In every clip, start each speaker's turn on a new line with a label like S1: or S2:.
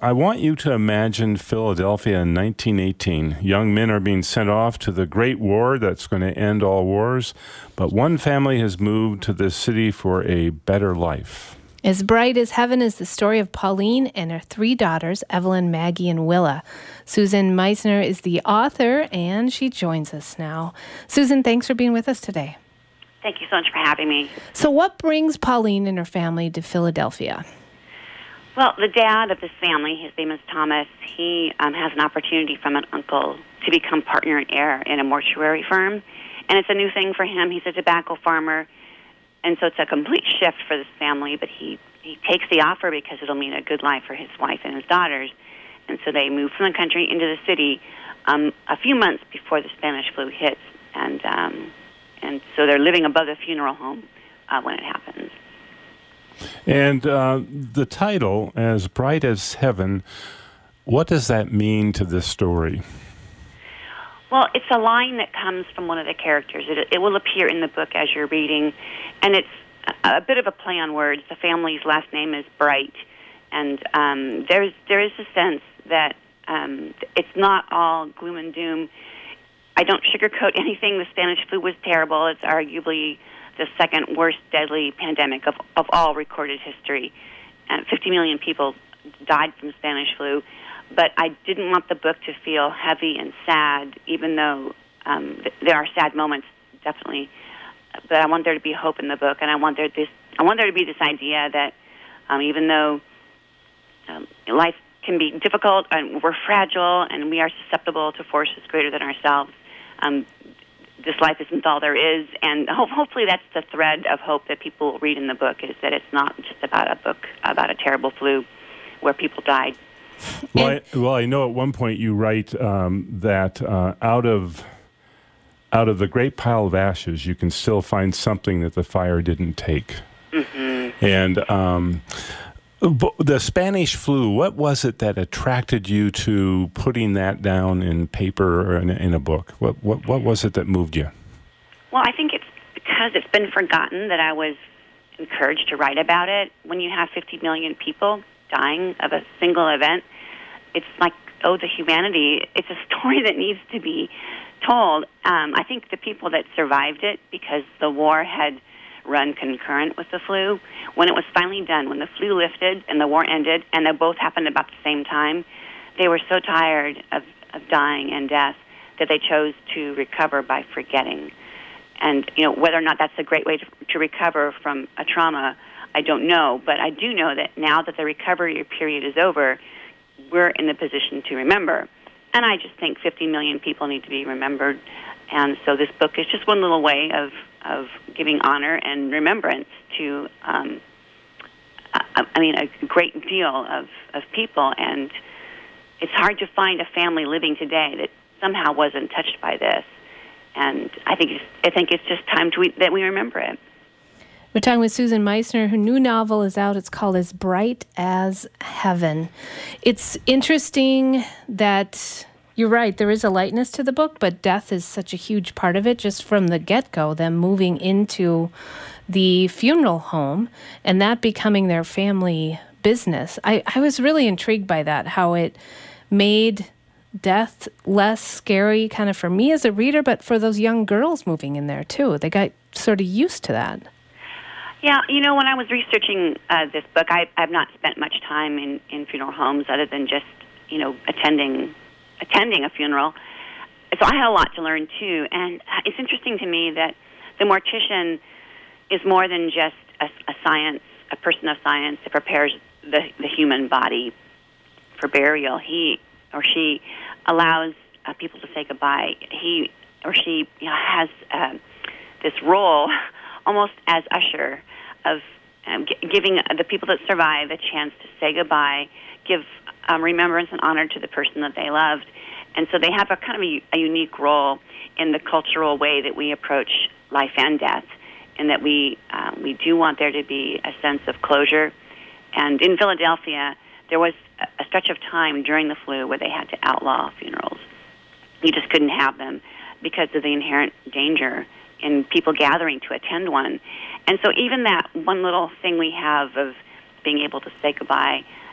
S1: I want you to imagine Philadelphia in 1918. Young men are being sent off to the Great War that's going to end all wars, but one family has moved to this city for a better life.
S2: As Bright as Heaven is the story of Pauline and her three daughters, Evelyn, Maggie, and Willa. Susan Meisner is the author, and she joins us now. Susan, thanks for being with us today.
S3: Thank you so much for having me.
S2: So what brings Pauline and her family to Philadelphia?
S3: Well, the dad of this family, his name is Thomas, he has an opportunity from an uncle to become partner and heir in a mortuary firm. And it's a new thing for him. He's a tobacco farmer. And so it's a complete shift for this family. But he takes the offer because it'll mean a good life for his wife and his daughters. And so they move from the country into the city a few months before the Spanish flu hits. And so they're living above the funeral home when it happens.
S1: And the title, As Bright as Heaven, what does that mean to this story?
S3: Well, it's a line that comes from one of the characters. It will appear in the book as you're reading, and it's a bit of a play on words. The family's last name is Bright, and there is a sense that it's not all gloom and doom. I don't sugarcoat anything. The Spanish flu was terrible. It's arguably the second worst deadly pandemic of all recorded history. 50 million people died from Spanish flu. But I didn't want the book to feel heavy and sad, even though there are sad moments, definitely. But I want there to be hope in the book, and I want there to be this idea that even though life can be difficult and we're fragile and we are susceptible to forces greater than ourselves, this life isn't all there is, and hopefully that's the thread of hope that people read in the book, is that it's not just about a book about a terrible flu where people died.
S1: Well, I know at one point you write that out of the great pile of ashes, you can still find something that the fire didn't take. Mm-hmm. And the Spanish flu, what was it that attracted you to putting that down in paper or in a book? What was it that moved you?
S3: Well, I think it's because it's been forgotten that I was encouraged to write about it. When you have 50 million people dying of a single event, it's like, the humanity. It's a story that needs to be told. I think the people that survived it, because the war had run concurrent with the flu, when it was finally done, when the flu lifted and the war ended, and they both happened about the same time, they were so tired of dying and death that they chose to recover by forgetting. And, whether or not that's a great way to recover from a trauma, I don't know. But I do know that now that the recovery period is over, we're in the position to remember. And I just think 50 million people need to be remembered. And so this book is just one little way of giving honor and remembrance to, a great deal of people. And it's hard to find a family living today that somehow wasn't touched by this. And I think it's just time that we remember it.
S2: We're talking with Susan Meisner. Her new novel is out. It's called As Bright as Heaven. It's interesting that you're right. There is a lightness to the book, but death is such a huge part of it just from the get-go, them moving into the funeral home and that becoming their family business. I was really intrigued by that, how it made death less scary kind of for me as a reader, but for those young girls moving in there too. They got sort of used to that.
S3: Yeah, when I was researching this book, I've not spent much time in funeral homes other than just, attending a funeral. So I had a lot to learn, too. And it's interesting to me that the mortician is more than just a person of science that prepares the human body for burial. He or she allows people to say goodbye. He or she has this role almost as usher of giving the people that survive a chance to say goodbye, give remembrance and honor to the person that they loved. And so they have a kind of a unique role in the cultural way that we approach life and death, and that we do want there to be a sense of closure. And in Philadelphia, there was a stretch of time during the flu where they had to outlaw funerals. You just couldn't have them because of the inherent danger in people gathering to attend one. And so even that one little thing we have of being able to say goodbye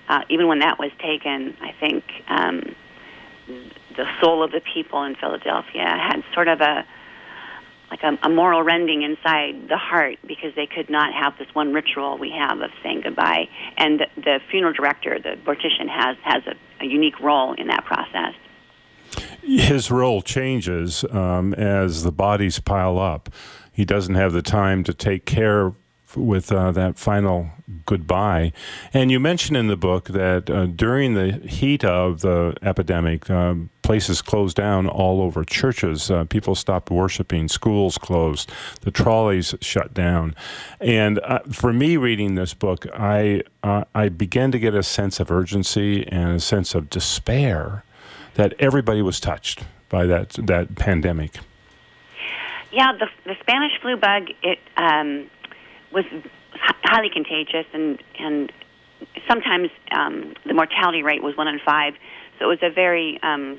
S3: even when that was taken, I think the soul of the people in Philadelphia had sort of a moral rending inside the heart, because they could not have this one ritual we have of saying goodbye. And the funeral director, the mortician, has a unique role in that process.
S1: His role changes as the bodies pile up. He doesn't have the time to take care with that final goodbye. And you mention in the book that during the heat of the epidemic, places closed down all over. Churches, people stopped worshiping, schools closed, the trolleys shut down. And for me, reading this book, I began to get a sense of urgency and a sense of despair that everybody was touched by that pandemic.
S3: Yeah, the Spanish flu bug, it was highly contagious, and sometimes the mortality rate was 1 in 5. So it was a very,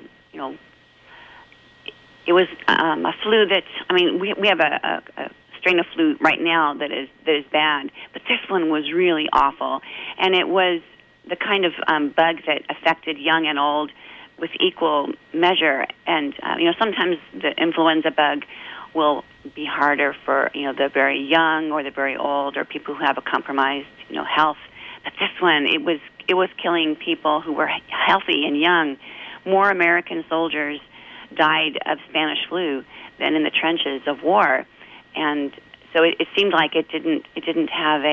S3: it was a flu that, I mean, we have a strain of flu right now that is bad, but this one was really awful, and it was the kind of bug that affected young and old with equal measure. And sometimes the influenza bug will be harder for the very young or the very old or people who have a compromised health. But this one, it was killing people who were healthy and young. More American soldiers died of Spanish flu than in the trenches of war, and so it seemed like it didn't have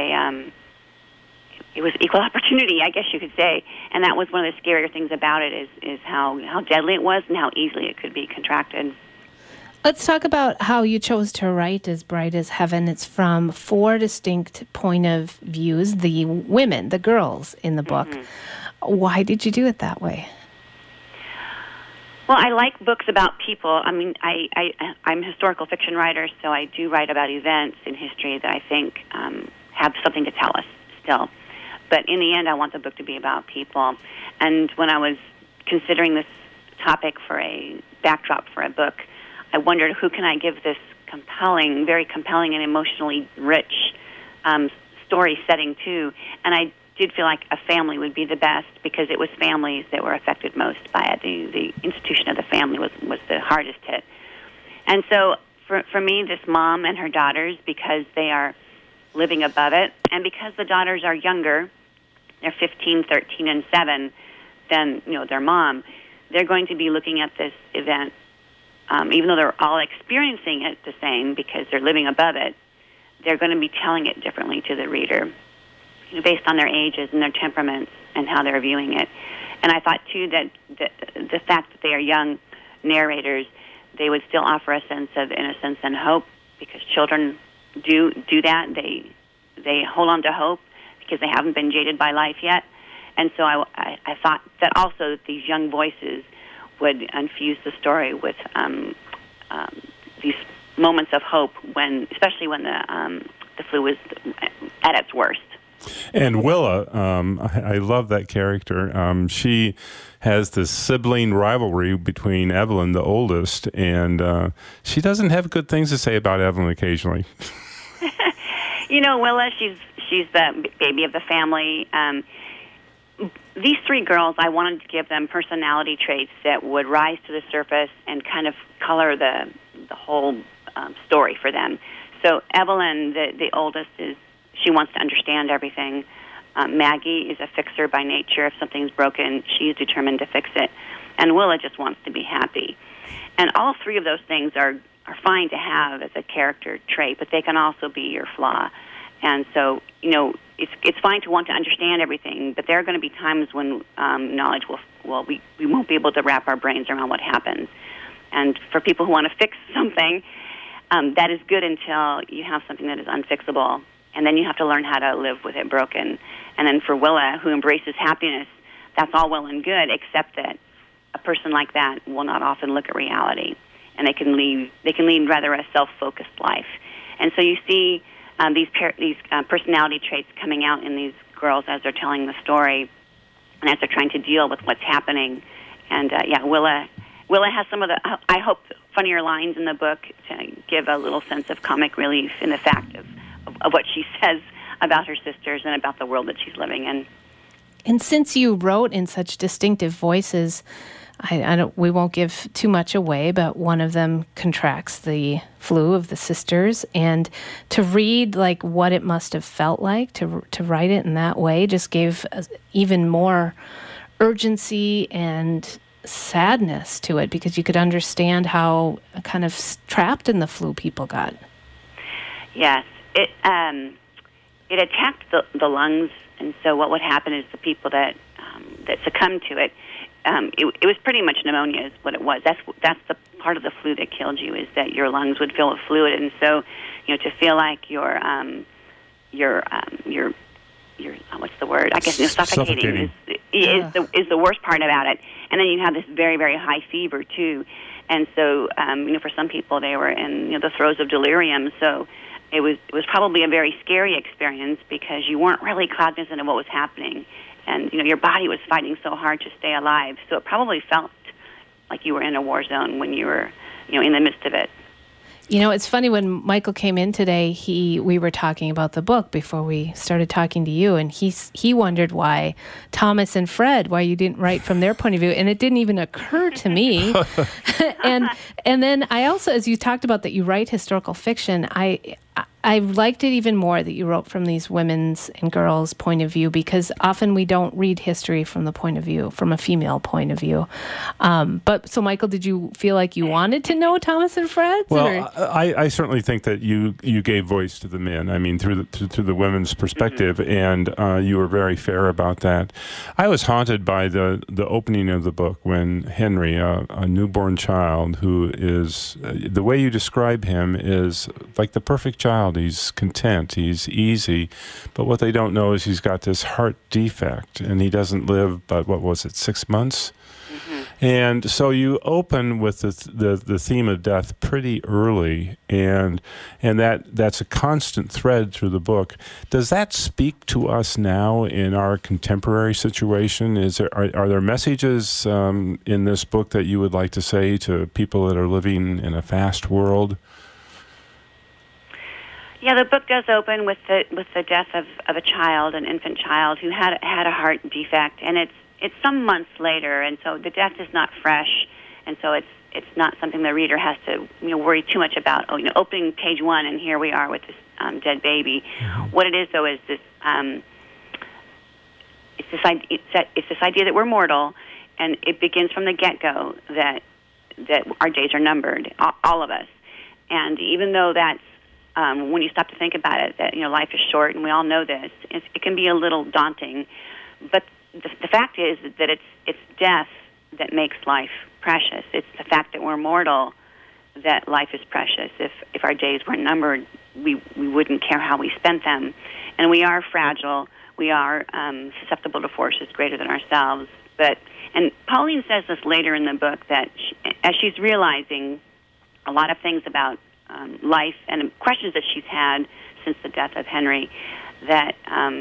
S3: it was equal opportunity, I guess you could say. And that was one of the scarier things about it is how deadly it was and how easily it could be contracted.
S2: Let's talk about how you chose to write As Bright as Heaven. It's from 4 distinct point of views, the women, the girls in the book. Mm-hmm. Why did you do it that way?
S3: Well, I like books about people. I mean, I'm a historical fiction writer, so I do write about events in history that I think have something to tell us still. But in the end, I want the book to be about people. And when I was considering this topic for a backdrop for a book, I wondered, who can I give this compelling, very compelling and emotionally rich story setting to? And I did feel like a family would be the best, because it was families that were affected most by it. The institution of the family was the hardest hit. And so for me, this mom and her daughters, because they are living above it, and because the daughters are younger, they're 15, 13, and 7, than their mom, they're going to be looking at this event, even though they're all experiencing it the same because they're living above it, they're going to be telling it differently to the reader, based on their ages and their temperaments and how they're viewing it. And I thought, too, that the fact that they are young narrators, they would still offer a sense of innocence and hope, because children do that. They hold on to hope because they haven't been jaded by life yet. And so I thought that also that these young voices would infuse the story with these moments of hope, especially when the flu was at its worst.
S1: And Willa, I love that character. She has this sibling rivalry between Evelyn, the oldest, and she doesn't have good things to say about Evelyn occasionally.
S3: Willa, she's the baby of the family. These 3 girls, I wanted to give them personality traits that would rise to the surface and kind of color the whole story for them. So Evelyn, the oldest, she wants to understand everything. Maggie is a fixer by nature. If something's broken, she's determined to fix it. And Willa just wants to be happy. And all 3 of those things are fine to have as a character trait, but they can also be your flaw. And so, it's fine to want to understand everything, but there are going to be times when knowledge we won't be able to wrap our brains around what happens. And for people who want to fix something, that is good until you have something that is unfixable, and then you have to learn how to live with it broken. And then for Willa, who embraces happiness, that's all well and good, except that a person like that will not often look at reality, and they can lead rather a self-focused life. And so you see these personality traits coming out in these girls as they're telling the story and as they're trying to deal with what's happening. And Willa has some of the, I hope, funnier lines in the book to give a little sense of comic relief in the fact of what she says about her sisters and about the world that she's living in.
S2: And since you wrote in such distinctive voices, we won't give too much away, but one of them contracts the flu of the sisters, and to read like what it must have felt like to write it in that way just gave even more urgency and sadness to it, because you could understand how kind of trapped in the flu people got.
S3: Yes, it attacked the lungs, and so what would happen is the people that succumbed to it. It was pretty much pneumonia is what it was. That's the part of the flu that killed you, is that your lungs would fill with fluid, and so to feel like you're what's the word? I guess suffocating. Is the worst part about it. And then you have this very, very high fever too, and so for some people they were in the throes of delirium. So it was probably a very scary experience, because you weren't really cognizant of what was happening. And, your body was fighting so hard to stay alive. So it probably felt like you were in a war zone when you were, in the midst of it.
S2: It's funny, when Michael came in today, we were talking about the book before we started talking to you, and he wondered why Thomas and Fred, why you didn't write from their point of view, and it didn't even occur to me. and then I also, as you talked about that you write historical fiction, I liked it even more that you wrote from these women's and girls' point of view, because often we don't read history from a female point of view. But so, Michael, did you feel like you wanted to know Thomas and Fred's?
S1: Well, I certainly think that you gave voice to the men. I mean, through the women's perspective, and you were very fair about that. I was haunted by the opening of the book when Henry, a newborn child, who is the way you describe him is like the perfect child. He's content, he's easy, but what they don't know is he's got this heart defect, and he doesn't live but, 6 months? Mm-hmm. And so you open with the theme of death pretty early, and that's a constant thread through the book. Does that speak to us now in our contemporary situation? Are there messages in this book that you would like to say to people that are living in a fast world?
S3: Yeah, the book does open with the death of a child, an infant child who had a heart defect, and it's some months later, and so the death is not fresh, and so it's not something the reader has to worry too much about. Opening page 1, and here we are with this dead baby. Mm-hmm. What it is, though, is this it's this idea that we're mortal, and it begins from the get-go that our days are numbered, all of us, and even though that's when you stop to think about it, that life is short, and we all know this, it can be a little daunting. But the fact is that it's death that makes life precious. It's the fact that we're mortal that life is precious. If our days weren't numbered, we wouldn't care how we spent them. And we are fragile. We are susceptible to forces greater than ourselves. And Pauline says this later in the book, that as she's realizing a lot of things about life and questions that she's had since the death of Henry, that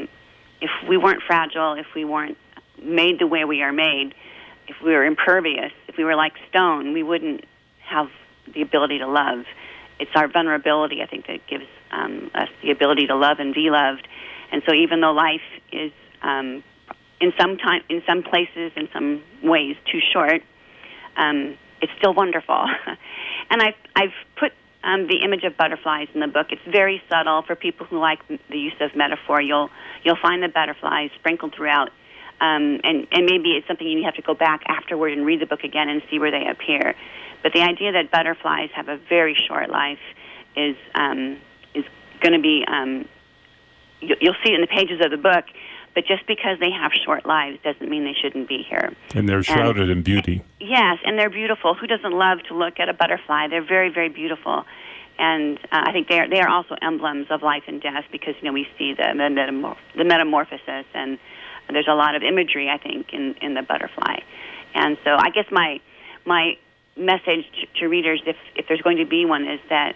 S3: if we weren't fragile, if we weren't made the way we are made, if we were impervious, if we were like stone, we wouldn't have the ability to love. It's our vulnerability, I think, that gives us the ability to love and be loved. And so even though life is in some places, in some ways, too short, it's still wonderful. And I've put the image of butterflies in the book. It's very subtle for people who like the use of metaphor. You'll find the butterflies sprinkled throughout, and maybe it's something you have to go back afterward and read the book again and see where they appear. But the idea that butterflies have a very short life is going to be you'll see it in the pages of the book. But just because they have short lives doesn't mean they shouldn't be here.
S1: And they're shrouded in beauty.
S3: Yes, and they're beautiful. Who doesn't love to look at a butterfly? They're very, very beautiful. And I think they are also emblems of life and death, because we see the metamorphosis, and there's a lot of imagery, I think, in the butterfly. And so I guess my message to readers, if there's going to be one, is that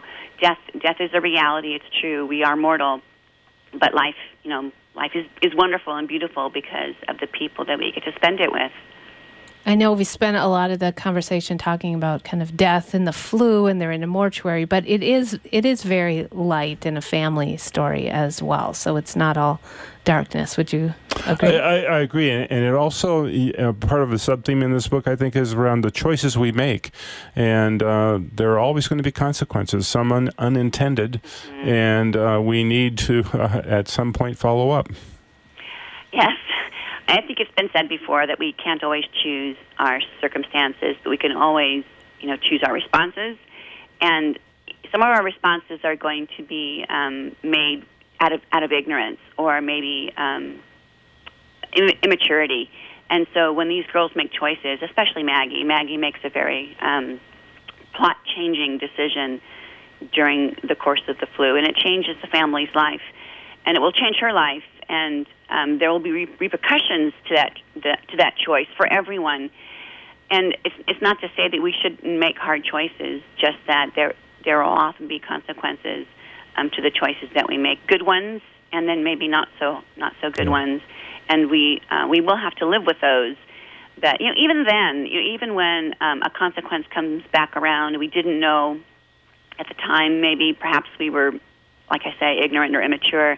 S3: death is a reality. It's true. We are mortal, but life is wonderful and beautiful because of the people that we get to spend it with.
S2: I know we spent a lot of the conversation talking about kind of death and the flu, and they're in a mortuary, but it is very light in a family story as well. So it's not all darkness. Would you agree?
S1: I agree, and it also part of the sub-theme in this book, I think, is around the choices we make, and there are always going to be consequences, some unintended, and we need to at some point follow up.
S3: Yes. I think it's been said before that we can't always choose our circumstances, but we can always, choose our responses. And some of our responses are going to be made out of ignorance or maybe immaturity. And so when these girls make choices, especially Maggie makes a very plot-changing decision during the course of the flu, and it changes the family's life, and it will change her life. And there will be repercussions to that choice for everyone. And it's not to say that we shouldn't make hard choices, just that there will often be consequences to the choices that we make. Good ones, and then maybe not so good ones. And we will have to live with those. That even then, even when a consequence comes back around, we didn't know at the time. Maybe perhaps we were, like I say, ignorant or immature.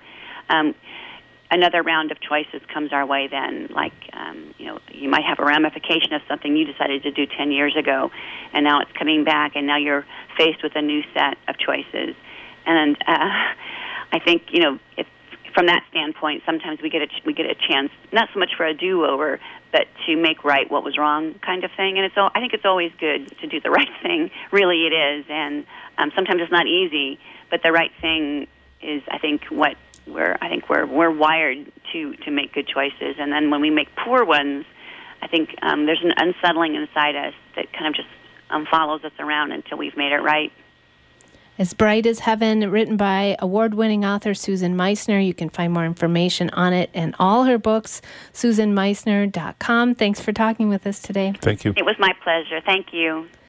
S3: Another round of choices comes our way then, like, you might have a ramification of something you decided to do 10 years ago, and now it's coming back, and now you're faced with a new set of choices. And I think, if, from that standpoint, sometimes we get a chance, not so much for a do-over, but to make right what was wrong kind of thing. And I think it's always good to do the right thing. Really it is. And sometimes it's not easy, but the right thing is, I think, what we're wired to make good choices, and then when we make poor ones, I think there's an unsettling inside us that kind of just follows us around until we've made it right.
S2: As Bright as Heaven, written by award-winning author Susan Meissner. You can find more information on it and all her books, SusanMeissner.com. Thanks for talking with us today.
S1: Thank you.
S3: It was my pleasure. Thank you.